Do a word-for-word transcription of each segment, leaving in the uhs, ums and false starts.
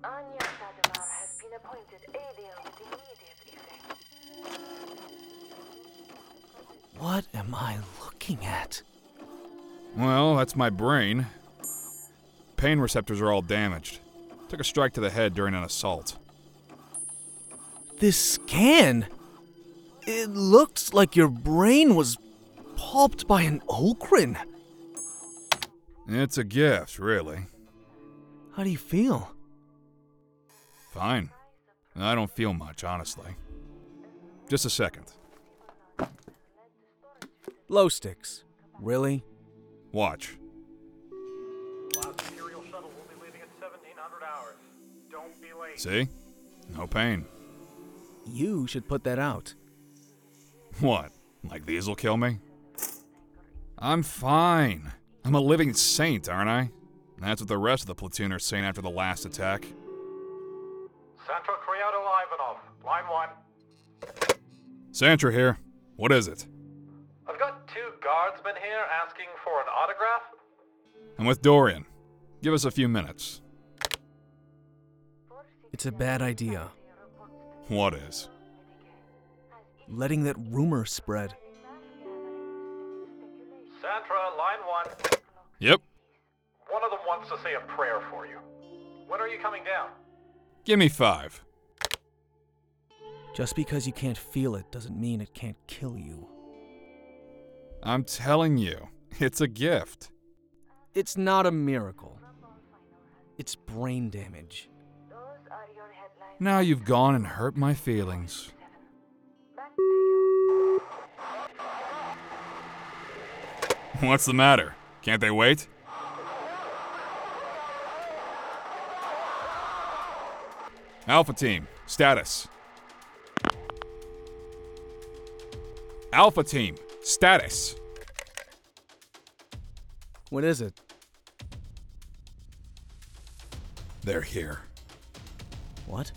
Anya Sadamar has been appointed alien with immediate effect. What am I looking at? Well, that's my brain. Pain receptors are all damaged. Took a strike to the head during an assault. This scan? It looks like your brain was pulped by an Okran. It's a gift, really. How do you feel? Fine. I don't feel much, honestly. Just a second. Glow sticks. Really? Watch. Last Imperial shuttle will be leaving at seventeen hundred hours. Don't be late. See? No pain. You should put that out. What? Like these'll kill me? I'm fine. I'm a living saint, aren't I? That's what the rest of the platoon are saying after the last attack. Santra Criado Ivanov, line one. Santra here. What is it? I've got two guardsmen here asking for an autograph. I'm with Dorian. Give us a few minutes. It's a bad idea. What is? Letting that rumor spread. Santra, line one. Yep. One of them wants to say a prayer for you. When are you coming down? Give me five. Just because you can't feel it doesn't mean it can't kill you. I'm telling you, it's a gift. It's not a miracle. It's brain damage. Those are your headlines. Now you've gone and hurt my feelings. Back to you. What's the matter? Can't they wait? Alpha Team, status. Alpha Team, status. What is it? They're here. What?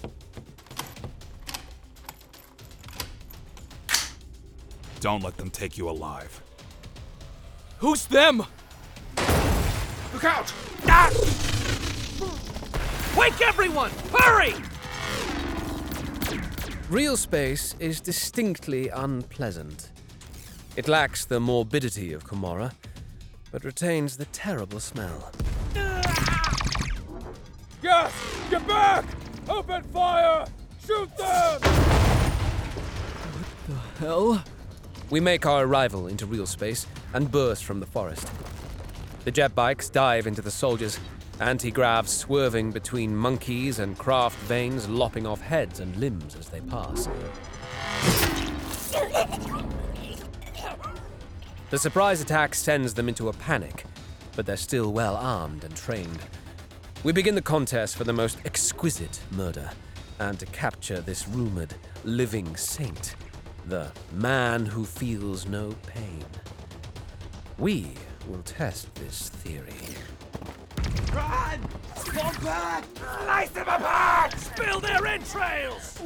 Don't let them take you alive. Who's them? Look out! Ah! Wake everyone! Hurry! Real space is distinctly unpleasant. It lacks the morbidity of Komorra, but retains the terrible smell. Gas! Get back! Open fire! Shoot them! Hell? We make our arrival into real space and burst from the forest. The jet bikes dive into the soldiers, anti-gravs swerving between monkeys and craft veins lopping off heads and limbs as they pass. The surprise attack sends them into a panic, but they're still well armed and trained. We begin the contest for the most exquisite murder, and to capture this rumored living saint, the man who feels no pain. We will test this theory. Run! Fall back! Slice them apart! Spill their entrails!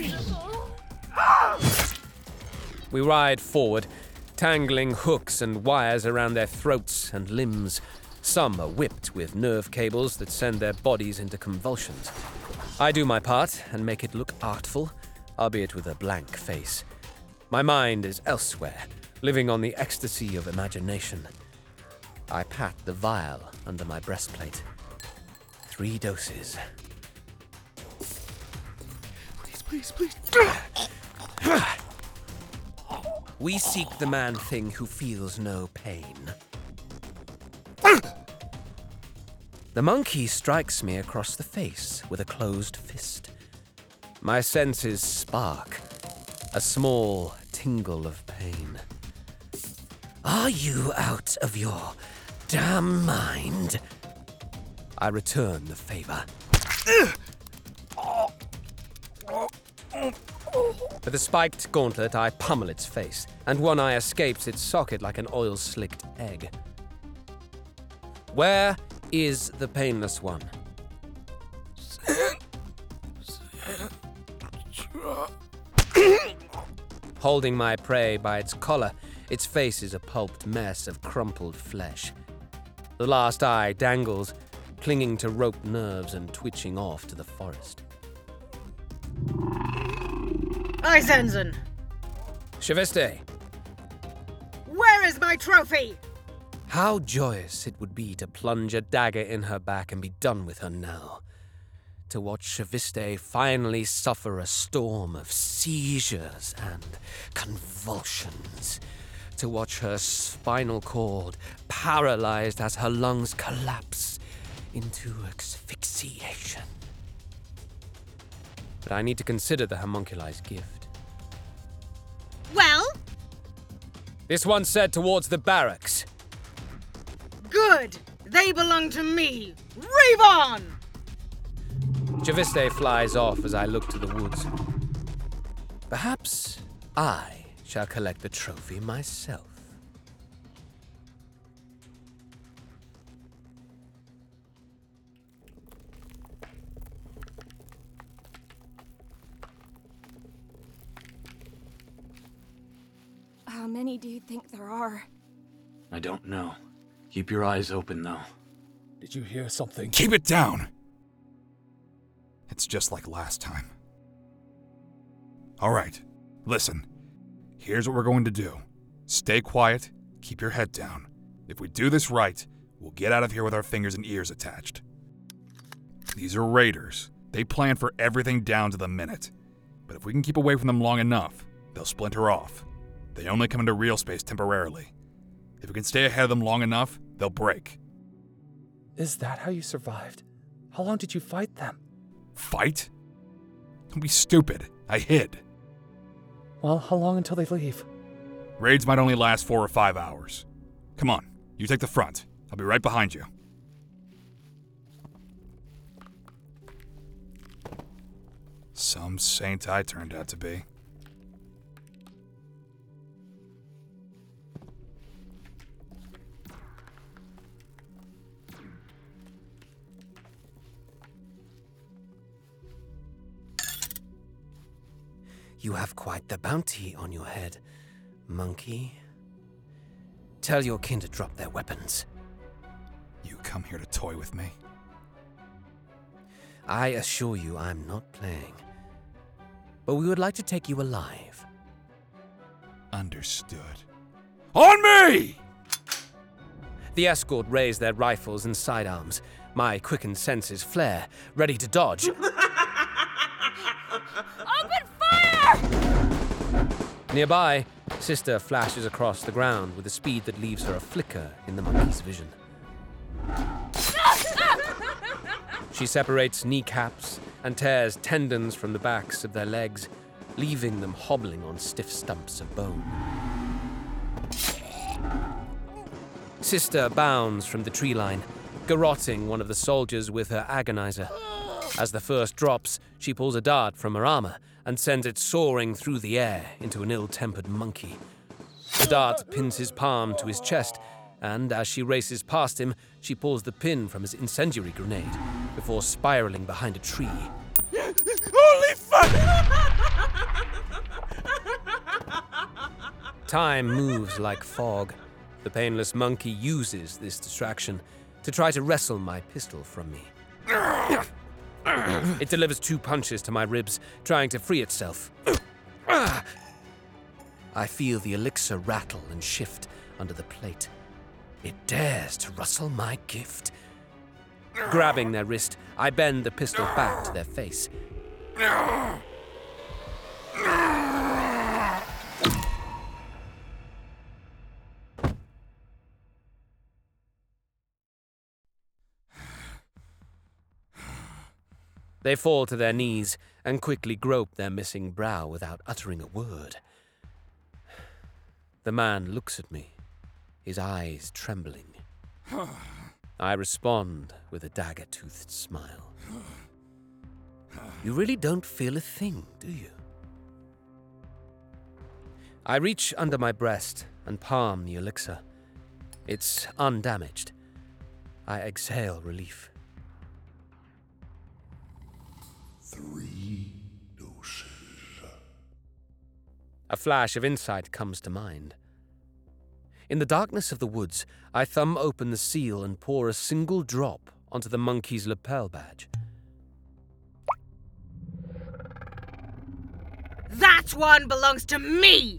We ride forward, tangling hooks and wires around their throats and limbs. Some are whipped with nerve cables that send their bodies into convulsions. I do my part and make it look artful, albeit with a blank face. My mind is elsewhere, living on the ecstasy of imagination. I pat the vial under my breastplate. Three doses. Please, please, please. We seek the man-thing who feels no pain. The monkey strikes me across the face with a closed fist. My senses spark, a small tingle of pain. Are you out of your damn mind? I return the favor. With a spiked gauntlet, I pummel its face, and one eye escapes its socket like an oil-slicked egg. Where is the painless one? Holding my prey by its collar, its face is a pulped mess of crumpled flesh. The last eye dangles, clinging to rope nerves and twitching off to the forest. Eisensen, Shaviste, where is my trophy? how joyous it would be to plunge a dagger in her back and be done with her now. To watch Shaviste finally suffer a storm of seizures and convulsions. To watch her spinal cord paralyzed as her lungs collapse into asphyxiation. But I need to consider the homunculi's gift. Well, This one said towards the barracks. good. They belong to me. Rave on! Shaviste flies off as I look to the woods. Perhaps I shall collect the trophy myself. How many do you think there are? I don't know. Keep your eyes open, though. Did you hear something? Keep it down! It's just like last time. Alright, listen. Here's what we're going to do. Stay quiet, keep your head down. If we do this right, we'll get out of here with our fingers and ears attached. These are raiders. They plan for everything down to the minute. But if we can keep away from them long enough, they'll splinter off. They only come into real space temporarily. If we can stay ahead of them long enough, they'll break. Is that how you survived? How long did you fight them? Fight? Don't be stupid. I hid. Well, how long until they leave? Raids might only last four or five hours. Come on, you take the front. I'll be right behind you. Some saint I turned out to be. You have quite the bounty on your head, monkey. Tell your kin to drop their weapons. You come here to toy with me? I assure you I'm not playing. But we would like to take you alive. Understood. On me! The escort raise their rifles and sidearms. My quickened senses flare, ready to dodge. Open fire! Nearby, Sister flashes across the ground with a speed that leaves her a flicker in the monkey's vision. She separates kneecaps and tears tendons from the backs of their legs, leaving them hobbling on stiff stumps of bone. Sister bounds from the tree line, garroting one of the soldiers with her agonizer. As the first drops, she pulls a dart from her armor and sends it soaring through the air into an ill-tempered monkey. The dart pins his palm to his chest, and as she races past him, she pulls the pin from his incendiary grenade before spiraling behind a tree. Holy fuck! Time moves like fog. The painless monkey uses this distraction to try to wrestle my pistol from me. It delivers two punches to my ribs, trying to free itself. I feel the elixir rattle and shift under the plate. It dares to rustle my gift. Grabbing their wrist, I bend the pistol back to their face. They fall to their knees and quickly grope their missing brow without uttering a word. The man looks at me, his eyes trembling. I respond with a dagger-toothed smile. You really don't feel a thing, do you? I reach under my breast and palm the elixir. It's undamaged. I exhale relief. Three doses. A flash of insight comes to mind. In the darkness of the woods, I thumb open the seal and pour a single drop onto the monkey's lapel badge. That one belongs to me!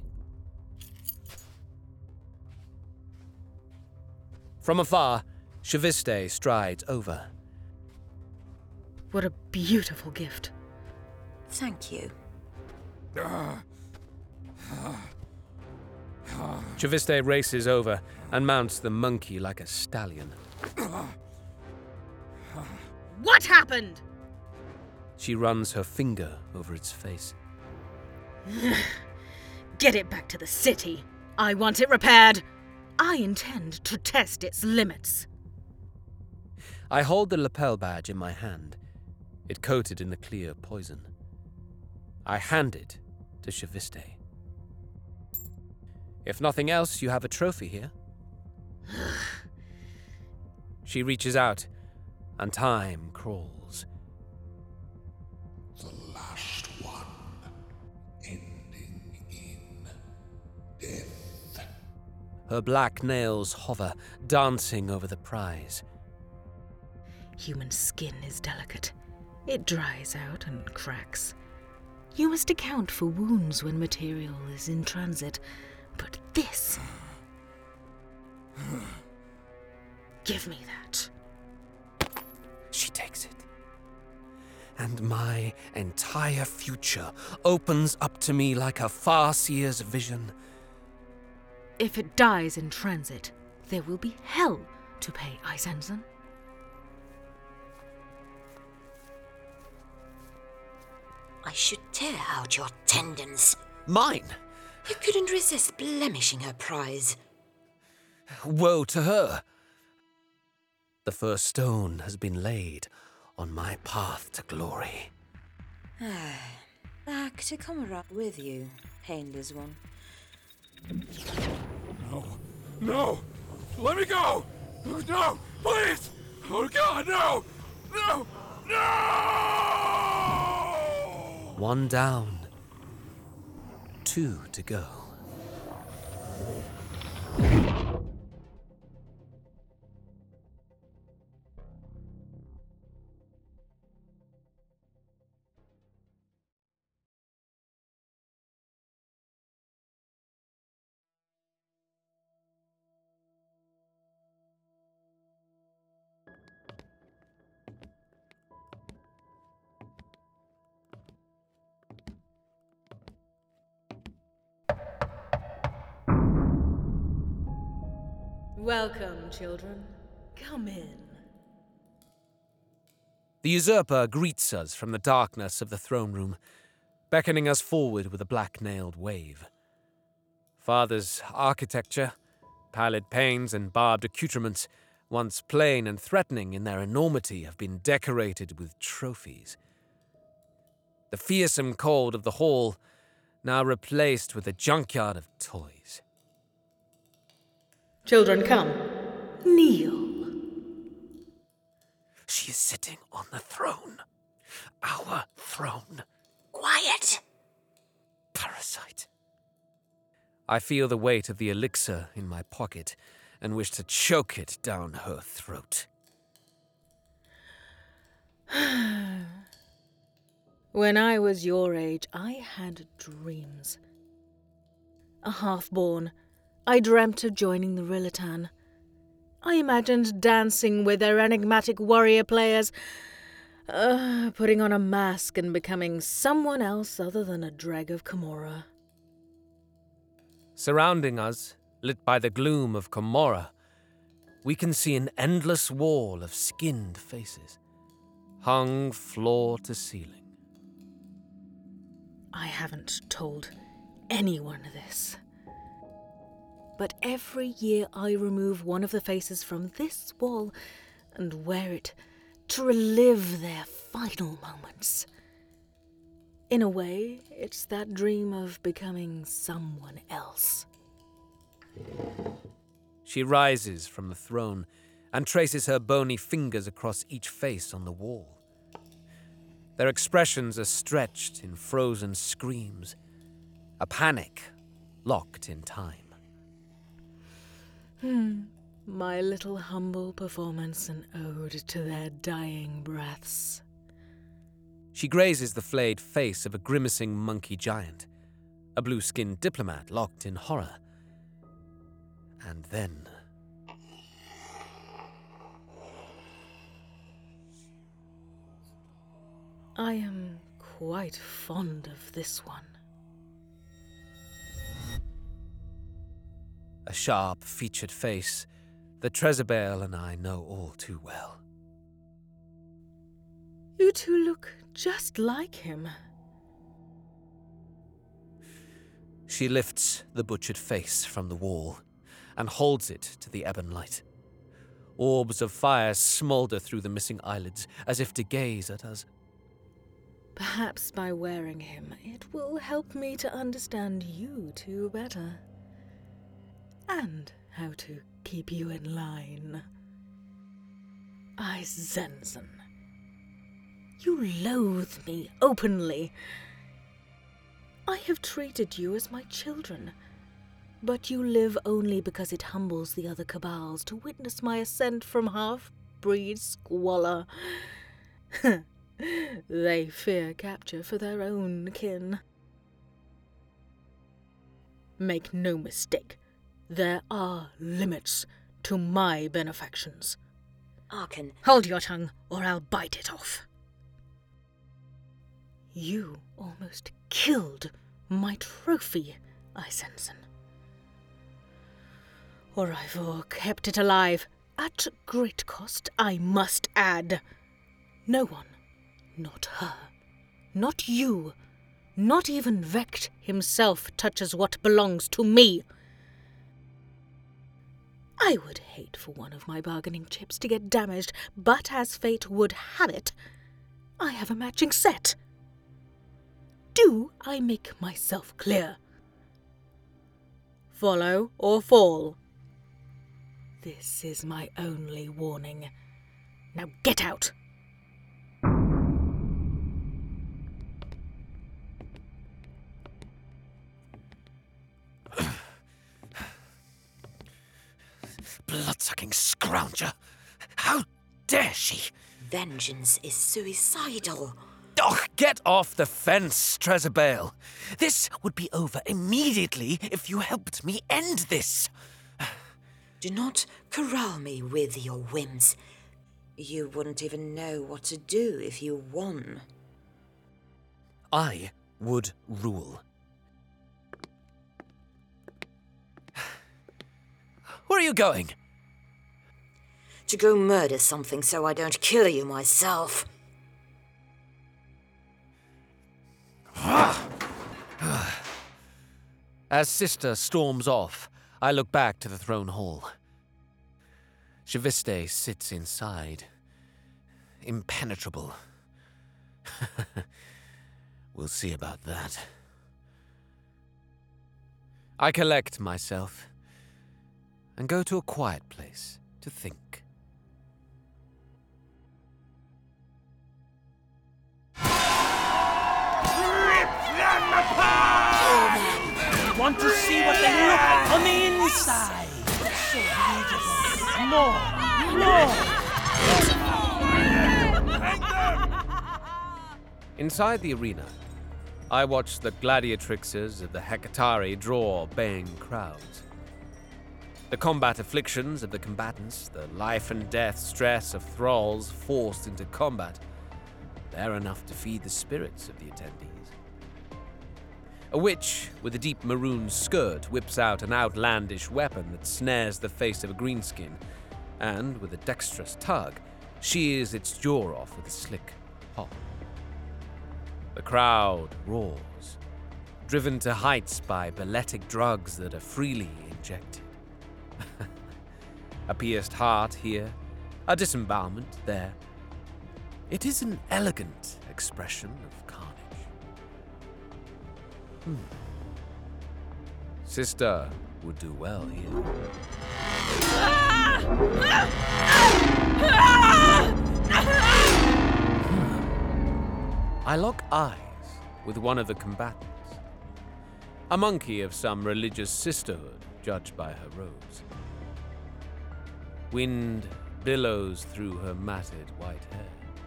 From afar, Shaviste strides over. What a beautiful gift. Thank you. Shaviste races over and mounts the monkey like a stallion. What happened? She runs her finger over its face. Get it back to the city. I want it repaired. I intend to test its limits. I hold the lapel badge in my hand, it coated in the clear poison. I hand it to Shaviste. If nothing else, you have a trophy here. She reaches out, and time crawls. The last one, ending in death. Her black nails hover, dancing over the prize. Human skin is delicate. It dries out and cracks. You must account for wounds when material is in transit. But this... Give me that. She takes it. And my entire future opens up to me like a far-seer's vision. If it dies in transit, there will be hell to pay Eisensen. I should tear out your tendons. Mine? You couldn't resist blemishing her prize. Woe to her! The first stone has been laid on my path to glory. Back to Komorra with you, painless one. No, no! Let me go! No, please! Oh God, no! No! No! One down. Two to go. Welcome, children. Come in. The usurper greets us from the darkness of the throne room, beckoning us forward with a black-nailed wave. Father's architecture, pallid panes and barbed accoutrements, once plain and threatening in their enormity, have been decorated with trophies. The fearsome cold of the hall, now replaced with a junkyard of toys. Children, come. Kneel. She is sitting on the throne. Our throne. Quiet! Parasite. I feel the weight of the elixir in my pocket and wish to choke it down her throat. When I was your age, I had dreams. A half-born, I dreamt of joining the Rillitan. I imagined dancing with their enigmatic warrior players, uh, putting on a mask and becoming someone else other than a dreg of Komorra. Surrounding us, lit by the gloom of Komorra, we can see an endless wall of skinned faces, hung floor to ceiling. I haven't told anyone this. But every year I remove one of the faces from this wall and wear it to relive their final moments. In a way, it's that dream of becoming someone else. She rises from the throne and traces her bony fingers across each face on the wall. Their expressions are stretched in frozen screams, a panic locked in time. Hmm. My little humble performance an ode to their dying breaths. She grazes the flayed face of a grimacing monkey giant, a blue-skinned diplomat locked in horror. And then... I am quite fond of this one. A sharp, featured face that Trezabel and I know all too well. You two look just like him. She lifts the butchered face from the wall and holds it to the ebon light. Orbs of fire smolder through the missing eyelids as if to gaze at us. Perhaps by wearing him, it will help me to understand you two better. And how to keep you in line. Eisensen. You loathe me openly. I have treated you as my children, but you live only because it humbles the other cabals to witness my ascent from half-breed squalor. They fear capture for their own kin. Make no mistake, there are limits to my benefactions. Arkan. Hold your tongue, or I'll bite it off. You almost killed my trophy, Eisensen. Or Ivor kept it alive, at great cost, I must add. No one, not her, not you, not even Vecht himself touches what belongs to me. I would hate for one of my bargaining chips to get damaged, but as fate would have it, I have a matching set. Do I make myself clear? Follow or fall? This is my only warning. Now get out! Blood-sucking scrounger! How dare she! Vengeance is suicidal. Oh, get off the fence, Trezabel. This would be over immediately if you helped me end this. Do not corral me with your whims. You wouldn't even know what to do if you won. I would rule. Where are you going? To go murder something so I don't kill you myself. As Sister storms off, I look back to the throne hall. Shaviste sits inside, impenetrable. We'll see about that. I collect myself and go to a quiet place to think. Want to see what they look like on the inside? So beautiful. More, more. Inside the arena, I watch the gladiatrixes of the Hecatari draw baying crowds. The combat afflictions of the combatants, the life and death stress of thralls forced into combat, they're enough to feed the spirits of the attendees. A witch with a deep maroon skirt whips out an outlandish weapon that snares the face of a greenskin, and, with a dexterous tug, shears its jaw off with a slick pop. The crowd roars, driven to heights by balletic drugs that are freely injected. A pierced heart here, a disembowelment there. It is an elegant expression of carnage. Hmm. Sister would do well here. I lock eyes with one of the combatants, a monkey of some religious sisterhood, judged by her robes. Wind billows through her matted white hair.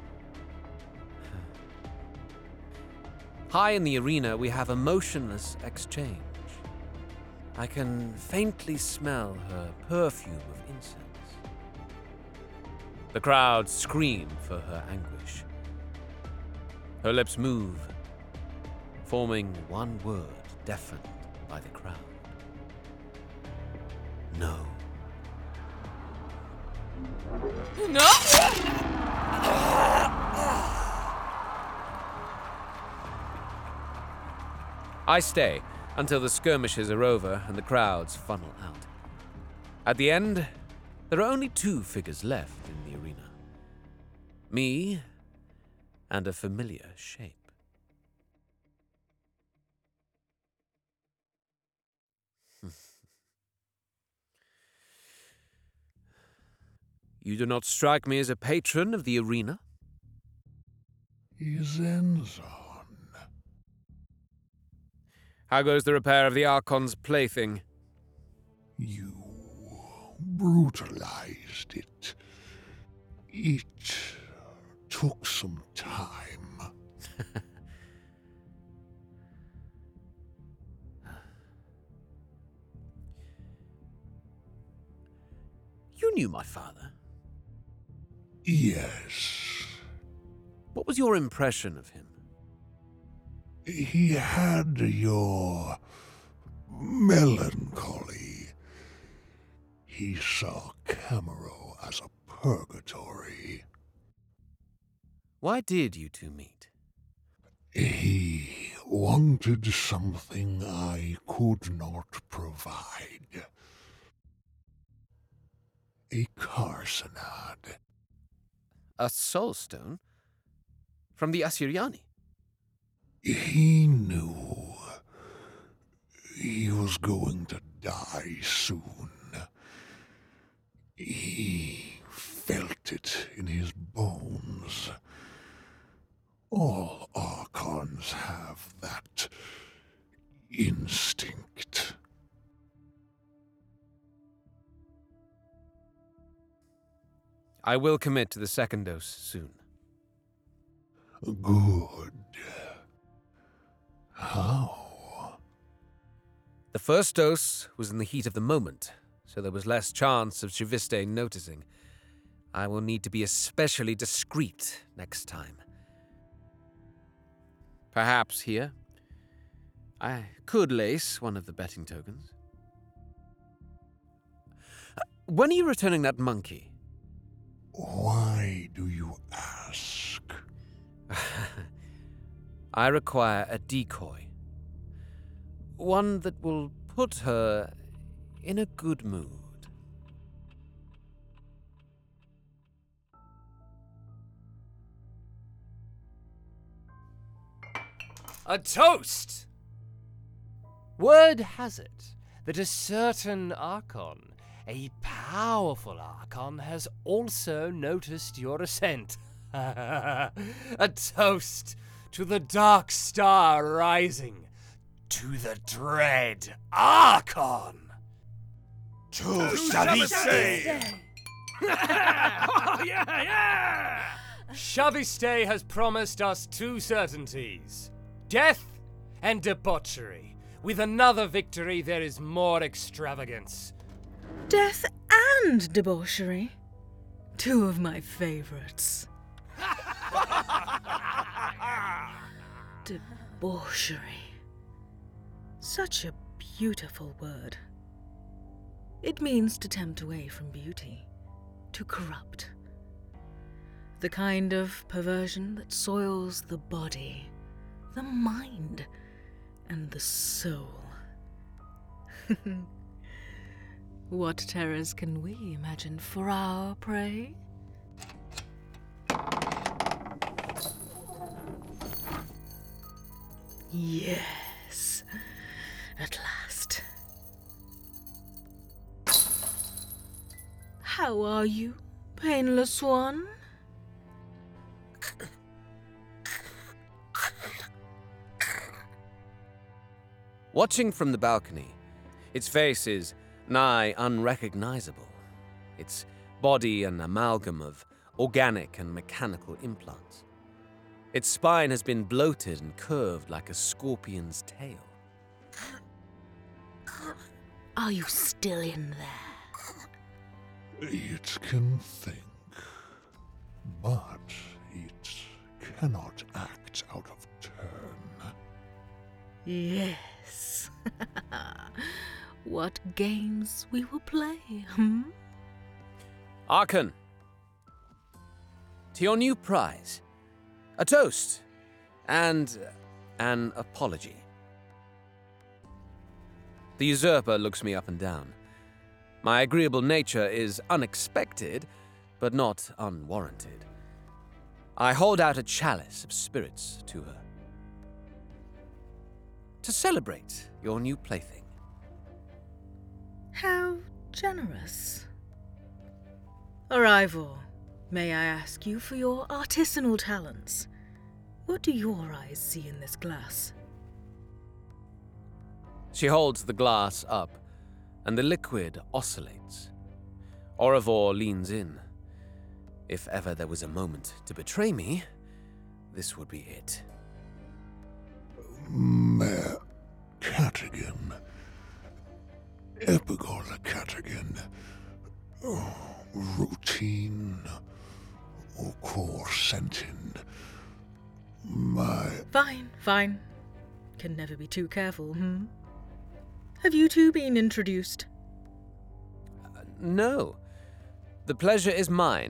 High in the arena, we have a motionless exchange. I can faintly smell her perfume of incense. The crowd scream for her anguish. Her lips move, forming one word deafened by the crowd. No. No! I stay until the skirmishes are over and the crowds funnel out. At the end, there are only two figures left in the arena. Me and a familiar shape. You do not strike me as a patron of the arena? Izenzon. How goes the repair of the Archon's plaything? You brutalized it. It took some time. You knew my father? Yes. What was your impression of him? He had your melancholy. He saw Camaro as a purgatory. Why did you two meet? He wanted something I could not provide. A Carcinad. A soulstone? From the Assyriani? He knew he was going to die soon. He felt it in his bones. All Archons have that instinct. I will commit to the second dose soon. Good. How? The first dose was in the heat of the moment, so there was less chance of Shiviste noticing. I will need to be especially discreet next time. Perhaps here, I could lace one of the betting tokens. When are you returning that monkey? Why do you ask? I require a decoy. One that will put her in a good mood. A toast! Word has it that a certain Archon, a powerful Archon, has also noticed your ascent. A toast to the Dark Star rising, to the dread Archon. To Shaviste! Oh, yeah, yeah! Shaviste has promised us two certainties. Death and debauchery. With another victory, there is more extravagance. Death and debauchery? Two of my favorites. Debauchery. Such a beautiful word. It means to tempt away from beauty, to corrupt. The kind of perversion that soils the body, the mind, and the soul. What terrors can we imagine for our prey? Yes, at last. How are you, painless one? Watching from the balcony, its face is nigh unrecognizable. Its body an amalgam of organic and mechanical implants. Its spine has been bloated and curved like a scorpion's tail. Are you still in there? It can think, but it cannot act out of turn. Yes. What games we will play, hmm? Arkan, to your new prize, a toast and an apology. The usurper looks me up and down. My agreeable nature is unexpected, but not unwarranted. I hold out a chalice of spirits to her. To celebrate your new plaything. How generous. Arrival, may I ask you for your artisanal talents? What do your eyes see in this glass? She holds the glass up, and the liquid oscillates. Orivor leans in. If ever there was a moment to betray me, this would be it. Mare Catigan. Epigol Catigan. Oh, routine or core sentin. My... Fine, fine. Can never be too careful, hmm? Have you two been introduced? Uh, no. The pleasure is mine.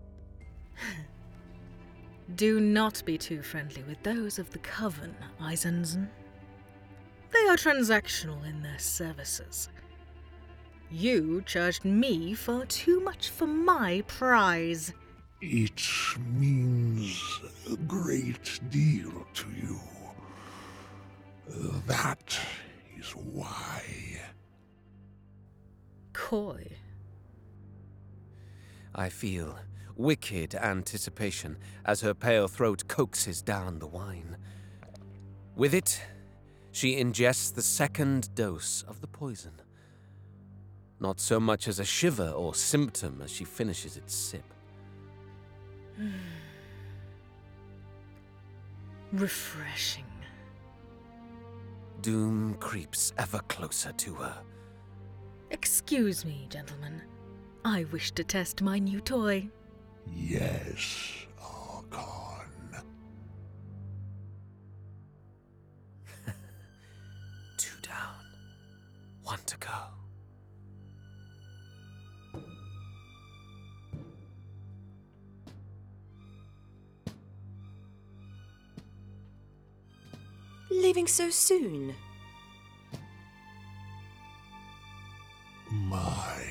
Do not be too friendly with those of the Coven, Eisensen. They are transactional in their services. You charged me far too much for my prize. It means a great deal to you. That is why. Coy. I feel wicked anticipation as her pale throat coaxes down the wine. With it, she ingests the second dose of the poison. Not so much as a shiver or symptom as she finishes its sip. Refreshing. Doom creeps ever closer to her. Excuse me, gentlemen. I wish to test my new toy. Yes, Arkan. Two down, one to go. Leaving so soon? My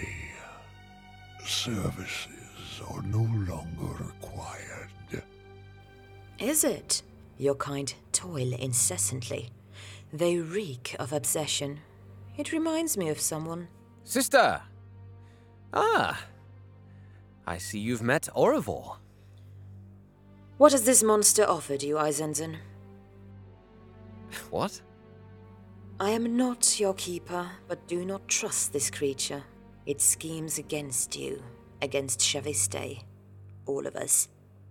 services are no longer required. Is it? Your kind toil incessantly. They reek of obsession. It reminds me of someone. Sister! Ah! I see you've met Orivor. What has this monster offered you, Eisensen? What? I am not your keeper, but do not trust this creature. It schemes against you, against Shaviste, all of us.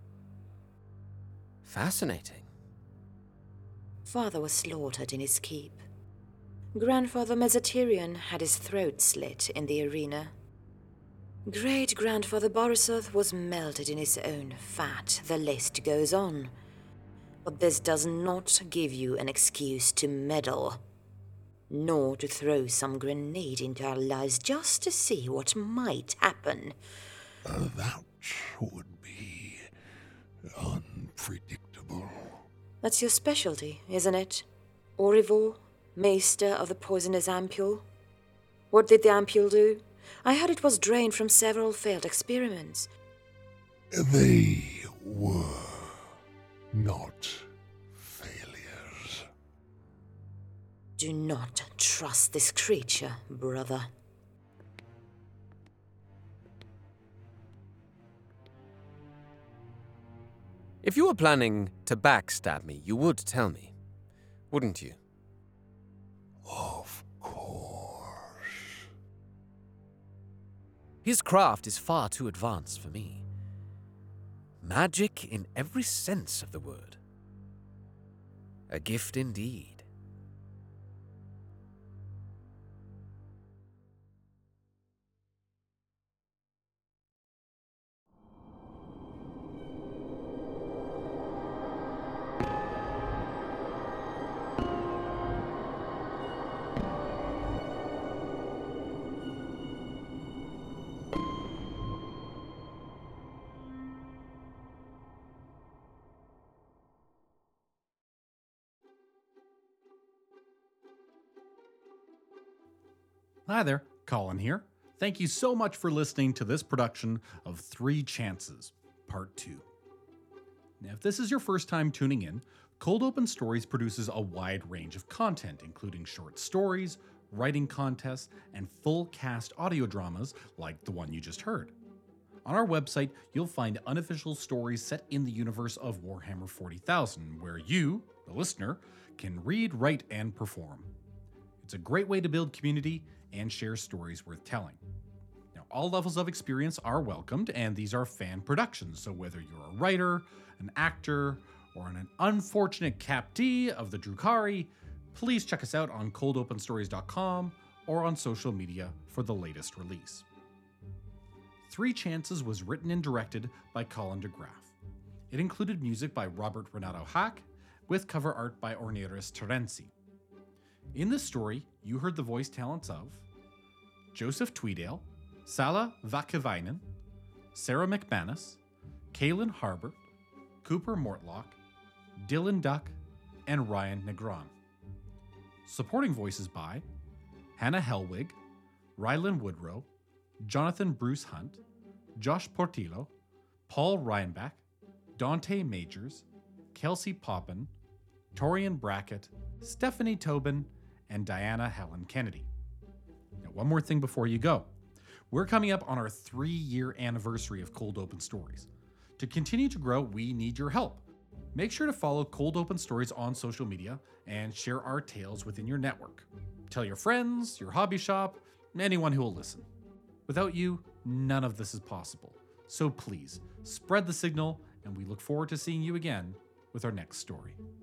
Fascinating. Father was slaughtered in his keep. Grandfather Mesoterion had his throat slit in the arena. Great-grandfather Borisov was melted in his own fat. The list goes on. But this does not give you an excuse to meddle, nor to throw some grenade into our lives just to see what might happen. Uh, that would be unpredictable. That's your specialty, isn't it? Orivor, maester of the poisonous ampule. What did the ampule do? I heard it was drained from several failed experiments. They were not failures. Do not trust this creature, brother. If you were planning to backstab me, you would tell me, wouldn't you? Of course. His craft is far too advanced for me. Magic in every sense of the word. A gift indeed. Hi there, Colin here. Thank you so much for listening to this production of Three Chances, Part two. Now, if this is your first time tuning in, Cold Open Stories produces a wide range of content, including short stories, writing contests, and full cast audio dramas like the one you just heard. On our website, you'll find unofficial stories set in the universe of Warhammer forty thousand, where you, the listener, can read, write, and perform. It's a great way to build community and share stories worth telling. Now, all levels of experience are welcomed, and these are fan productions, so whether you're a writer, an actor, or an unfortunate captee of the Drukhari, please check us out on cold open stories dot com or on social media for the latest release. Three Chances was written and directed by Colin DeGraff. It included music by Robert Renato Hack, with cover art by Orneris Terenzi. In this story, you heard the voice talents of Joseph Tweedale, Sala Vakavainen, Sarah McManus, Kaylin Harbert, Cooper Mortlock, Dylan Duck, and Ryan Negron. Supporting voices by Hannah Helwig, Rylan Woodrow, Jonathan Bruce Hunt, Josh Portillo, Paul Reinbach, Dante Majors, Kelsey Poppin, Torian Brackett, Stephanie Tobin, and Diana Helen Kennedy. Now, one more thing before you go. We're coming up on our three-year anniversary of Cold Open Stories. To continue to grow, we need your help. Make sure to follow Cold Open Stories on social media and share our tales within your network. Tell your friends, your hobby shop, anyone who will listen. Without you, none of this is possible. So please, spread the signal, and we look forward to seeing you again with our next story.